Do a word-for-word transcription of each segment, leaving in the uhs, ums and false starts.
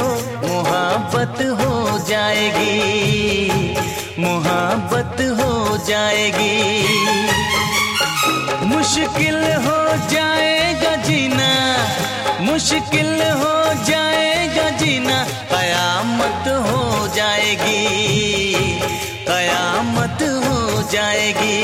मुहाब्बत हो जाएगी, मुहाब्बत हो जाएगी। मुश्किल हो जाएगा जीना, मुश्किल हो जाएगा जीना, कयामत हो जाएगी, कयामत हो जाएगी।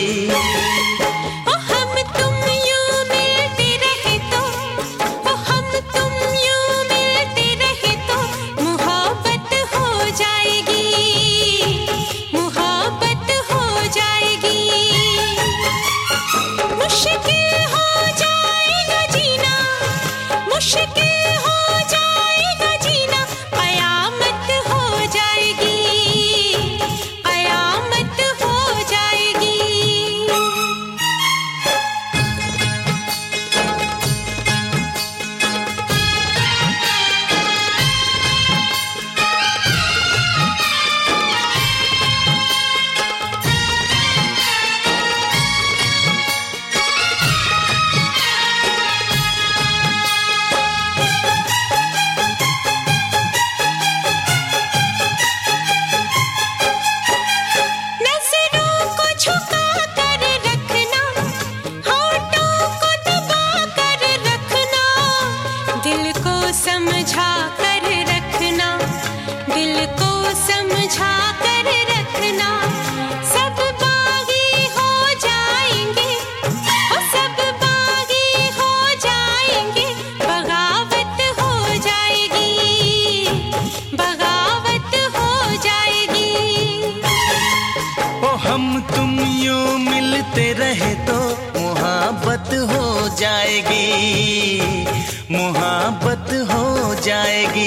समझा कर रखना, दिल को समझा कर रखना, सब बागी हो जाएंगे, ओ सब बागी हो जाएंगे, बगावत हो जाएगी, बगावत हो जाएगी। ओ हम तुम यूं मिलते रहे तो मुहाब्बत हो जाएगी, मुहाब्बत हो जाएगी।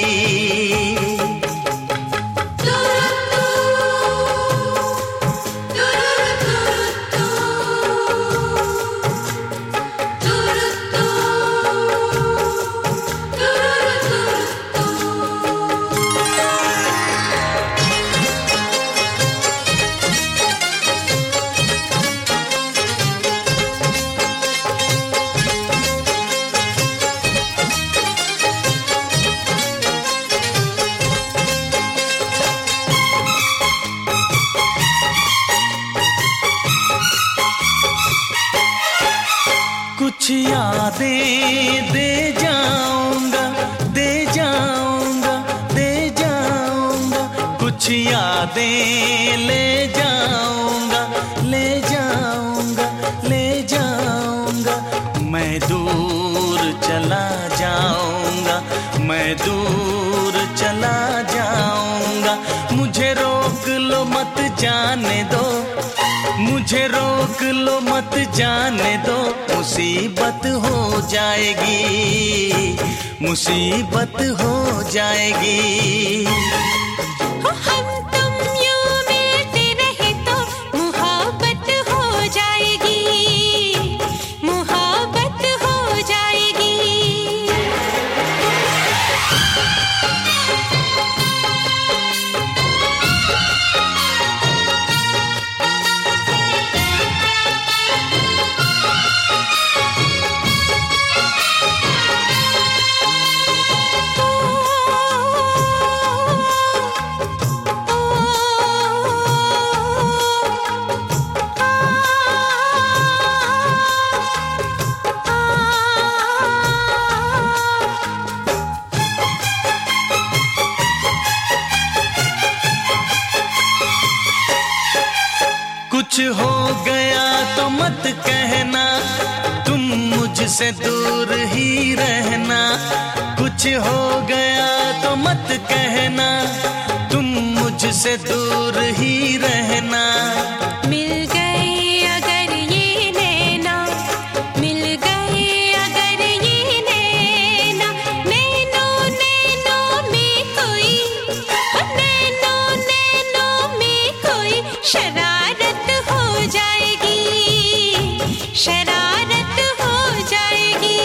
कुछ यादें दे जाऊंगा, दे जाऊंगा, दे जाऊंगा, कुछ यादें ले जाऊंगा, ले जाऊंगा, ले जाऊंगा। मैं दूर चला जाऊंगा, मैं दूर चला जाऊंगा। मुझे रोक लो मत जाने दो, मुझे रोक लो मत जाने दो, मुसीबत हो जाएगी, मुसीबत हो जाएगी। हम तुम यूं मिलते रहे तो मुहाब्बत हो जाएगी, मुहाब्बत हो जाएगी। कुछ हो गया तो मत कहना, तुम मुझसे दूर ही रहना। कुछ हो गया तो मत कहना, तुम मुझसे दूर ही रहना। मिल गए अगर ये नैना, मिल गए अगर ये नैना, नैनों नैनों में कोई, नैनों नैनों में कोई शरारत हो जाएगी, शरारत हो जाएगी।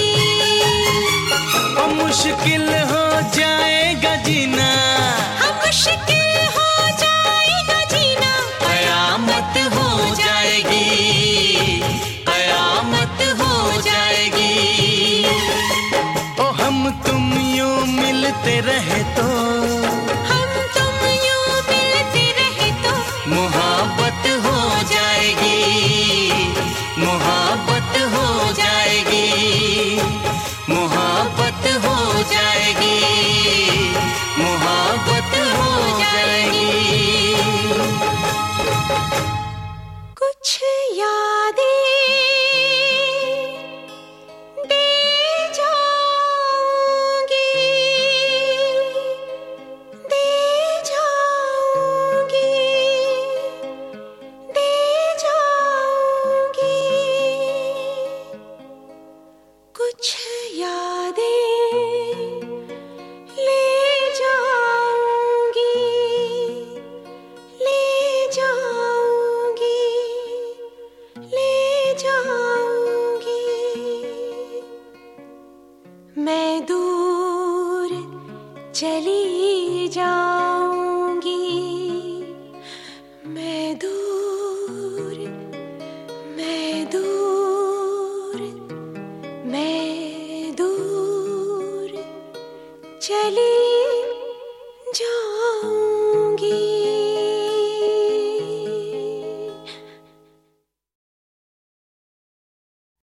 ओ मुश्किल हो जाएगा जीना, हाँ मुश्किल हो जाएगा जीना, कयामत हो जाएगी, कयामत हो जाएगी। ओ हम तुम यूं मिलते रहे तो मैं दूर चली जाऊंगी, मैं दूर, मैं दूर, मैं दूर चली